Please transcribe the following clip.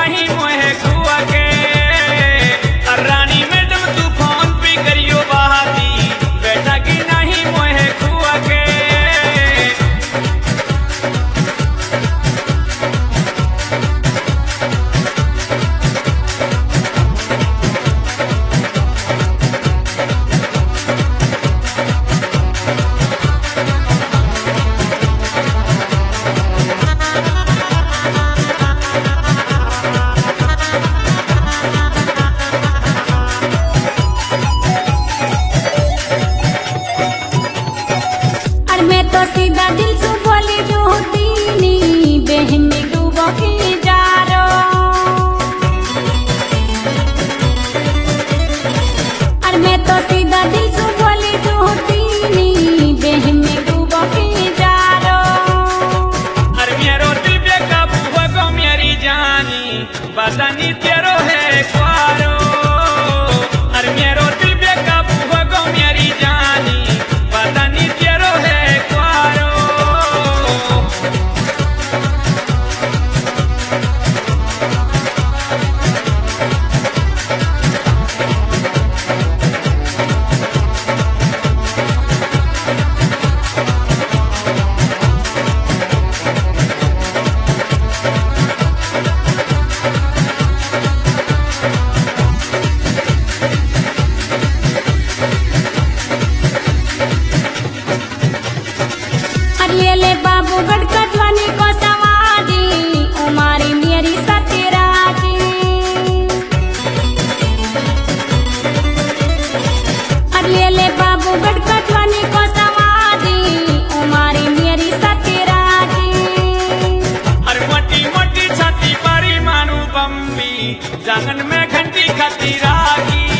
नहीं मोहे खुआ के। रानी मैडम तू फोन पे करियो बहाती, बैठा की नहीं मोहे खुआ के। तो सीधा दिल से बोली जो दीनी बहन में डूबो की जा रो। और मैं तो सीधा दिल से बोली जो दीनी बहन में डूबो की जा रो। और मेरो दिल बेकाबू हो गो मेरी जानी, पता नहीं तेरो है ख्वारो। और मेरो दिल बेकाबू हो गो मेरी जानी, पता नहीं तेरो है ख्वारो। ले बाबूगढ़ कटवानी को सवारी उमारी मेरी सतराजी। ले बाबूगढ़ कटवानी को सवारी उमारी मेरी सतराजी। और मोटी मोटी छाती बड़ी मानू बम्बी, जांगन में घंटी खाती रागी।